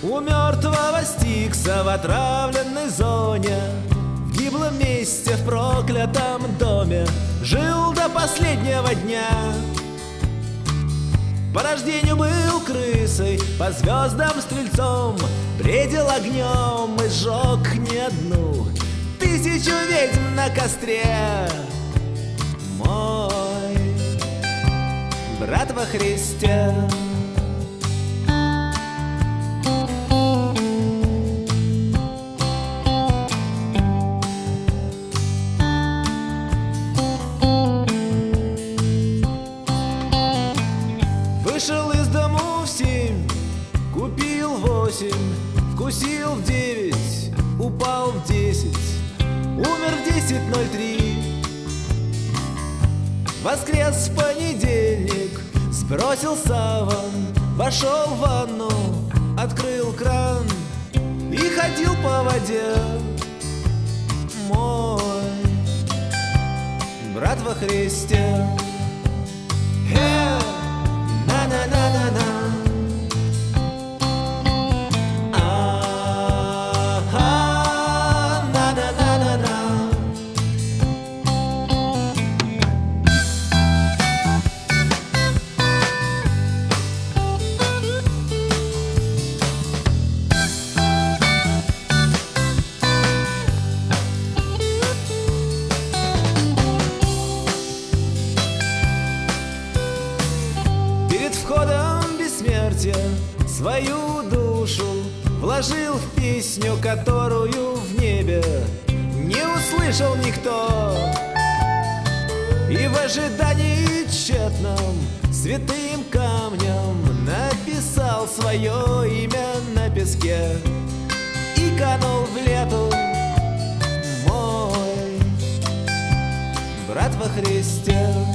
У мертвого Стикса в отравленной зоне, в гиблом месте, в проклятом доме, жил до последнего дня. По рождению был крысой, по звездам стрельцом, бредил огнем и сжег не одну тысячу ведьм на костре. Мой брат во Христе. Вышел из дому в 7, купил 8, вкусил в 9, упал в 10, умер в 10:03. Воскрес в понедельник, сбросил саван, вошел в ванну, открыл кран и ходил по воде. Мой брат во Христе. На-на-на-на-на. А-а-а, на-на-на-на-на. Перед входом бессмертия свою душу вложил в песню, которую в небе не услышал никто. И в ожидании тщетном святым камнем написал свое имя на песке и канул в лету. Мой брат во Христе.